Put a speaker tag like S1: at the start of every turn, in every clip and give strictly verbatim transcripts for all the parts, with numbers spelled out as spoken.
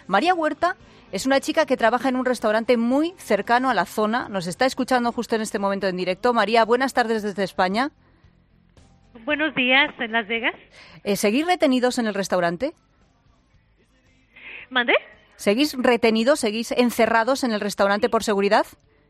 S1: María Huerta es una chica que trabaja en un restaurante muy cercano a la zona. Nos está escuchando justo en este momento en directo. María, buenas tardes desde España.
S2: Buenos días, en Las Vegas.
S1: Eh, ¿Seguís retenidos en el restaurante?
S2: ¿Mandé?
S1: ¿Seguís retenidos, seguís encerrados en el restaurante por seguridad?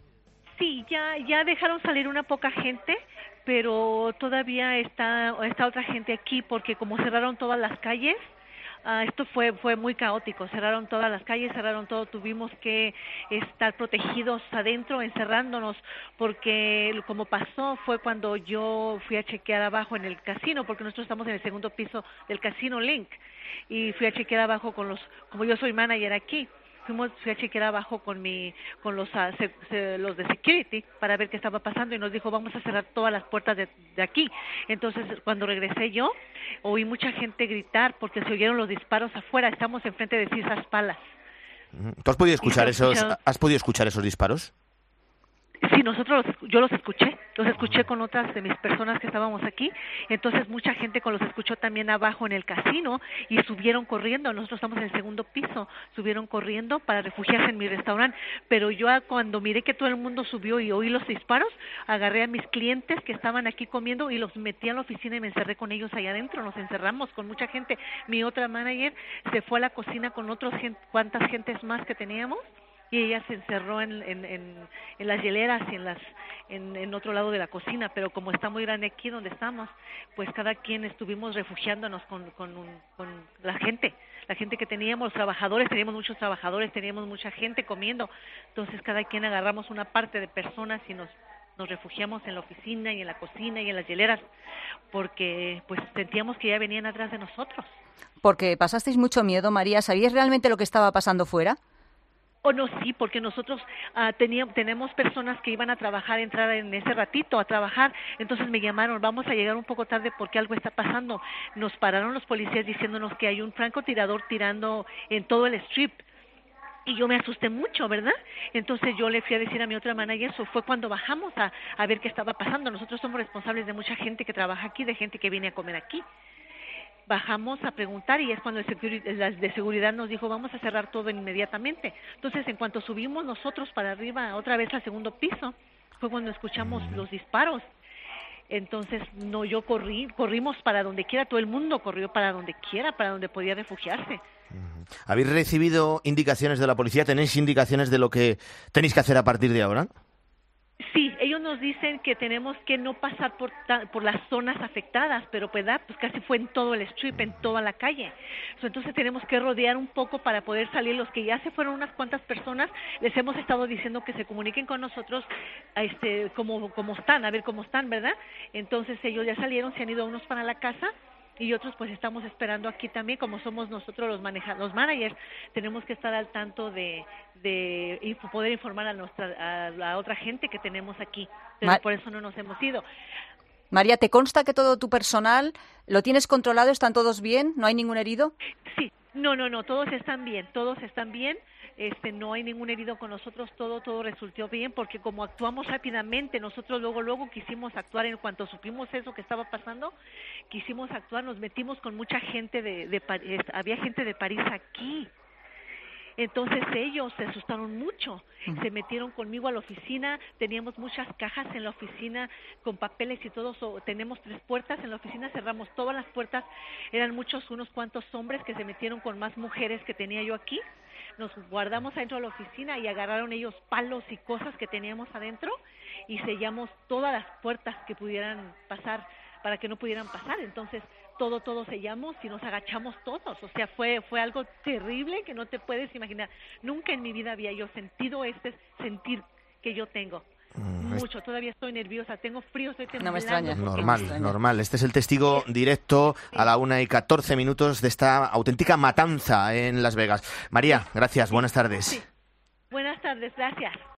S2: Sí, ya ya dejaron salir una poca gente, pero todavía está, está otra gente aquí porque como cerraron todas las calles, uh, esto fue fue muy caótico. Cerraron todas las calles, cerraron todo. Tuvimos que estar protegidos adentro, encerrándonos, porque como pasó fue cuando yo fui a chequear abajo en el casino, porque nosotros estamos en el segundo piso del Casino Link, y fui a chequear abajo con los, como yo soy manager aquí. Fuimos, fui a chequear abajo con mi, con los, uh, se, se, los de security para ver qué estaba pasando y nos dijo vamos a cerrar todas las puertas de, de aquí. Entonces cuando regresé yo oí mucha gente gritar porque se oyeron los disparos afuera. Estamos enfrente de Cisas Palace.
S3: ¿Tú has podido escuchar esos, has podido escuchar esos disparos?
S2: Sí, nosotros, yo los escuché, los escuché con otras de mis personas que estábamos aquí, entonces mucha gente con los escuchó también abajo en el casino y subieron corriendo. Nosotros estamos en el segundo piso, subieron corriendo para refugiarse en mi restaurante, pero yo cuando miré que todo el mundo subió y oí los disparos, agarré a mis clientes que estaban aquí comiendo y los metí a la oficina y me encerré con ellos allá adentro. Nos encerramos con mucha gente. Mi otra manager se fue a la cocina con otros cuantas gentes más que teníamos, y ella se encerró en, en, en, en las hieleras y en las en, en otro lado de la cocina, pero como está muy grande aquí donde estamos, pues cada quien estuvimos refugiándonos con, con, un, con la gente, la gente que teníamos, los trabajadores, teníamos muchos trabajadores, teníamos mucha gente comiendo, entonces cada quien agarramos una parte de personas y nos nos refugiamos en la oficina y en la cocina y en las hieleras, porque pues sentíamos que ya venían atrás de nosotros.
S1: Porque pasasteis mucho miedo, María. ¿Sabíais realmente lo que estaba pasando fuera?
S2: Oh, no, sí, porque nosotros uh, teníamos, tenemos personas que iban a trabajar, entrar en ese ratito a trabajar, entonces me llamaron, vamos a llegar un poco tarde porque algo está pasando. Nos pararon los policías diciéndonos que hay un francotirador tirando en todo el strip. Y yo me asusté mucho, ¿verdad? Entonces yo le fui a decir a mi otra manager, eso fue cuando bajamos a, a ver qué estaba pasando. Nosotros somos responsables de mucha gente que trabaja aquí, de gente que viene a comer aquí. Bajamos a preguntar y es cuando el security, las de seguridad nos dijo vamos a cerrar todo inmediatamente. Entonces en cuanto subimos nosotros para arriba otra vez al segundo piso fue cuando escuchamos los disparos. Entonces no, yo corrí, corrimos para donde quiera, todo el mundo corrió para donde quiera, para donde podía refugiarse.
S3: ¿Habéis recibido indicaciones de la policía? ¿Tenéis indicaciones de lo que tenéis que hacer a partir de ahora?
S2: Sí, ellos nos dicen que tenemos que no pasar por ta- por las zonas afectadas, pero pues, pues casi fue en todo el strip, en toda la calle. So, entonces tenemos que rodear un poco para poder salir. Los que ya se fueron unas cuantas personas, les hemos estado diciendo que se comuniquen con nosotros, este, como como están, a ver cómo están, ¿verdad? Entonces ellos ya salieron, se han ido unos para la casa. Y otros pues estamos esperando aquí también, como somos nosotros los maneja los managers, tenemos que estar al tanto de, de info, poder informar a nuestra a la otra gente que tenemos aquí, pero Mar- por eso no nos hemos ido.
S1: María, ¿te consta que todo tu personal lo tienes controlado? ¿Están todos bien? ¿No hay ningún herido?
S2: Sí, no, no, no, todos están bien, todos están bien. Este, no hay ningún herido con nosotros, todo todo resultó bien, porque como actuamos rápidamente, nosotros luego luego quisimos actuar en cuanto supimos eso que estaba pasando, quisimos actuar, nos metimos con mucha gente de, de París, había gente de París aquí, entonces ellos se asustaron mucho, se metieron conmigo a la oficina, teníamos muchas cajas en la oficina con papeles y todo, so, tenemos tres puertas en la oficina, cerramos todas las puertas, eran muchos, unos cuantos hombres que se metieron con más mujeres que tenía yo aquí. Nos guardamos adentro de la oficina y agarraron ellos palos y cosas que teníamos adentro y sellamos todas las puertas que pudieran pasar para que no pudieran pasar. Entonces todo todo sellamos y nos agachamos todos. O sea, fue fue algo terrible que no te puedes imaginar. Nunca en mi vida había yo sentido este sentir que yo tengo. Mucho, todavía estoy nerviosa, tengo frío, estoy temblando.
S1: No me extraña.
S3: Normal, no normal. Este es el testigo directo a la una y catorce minutos de esta auténtica matanza en Las Vegas. María, gracias, buenas tardes.
S2: Sí. Buenas tardes, gracias.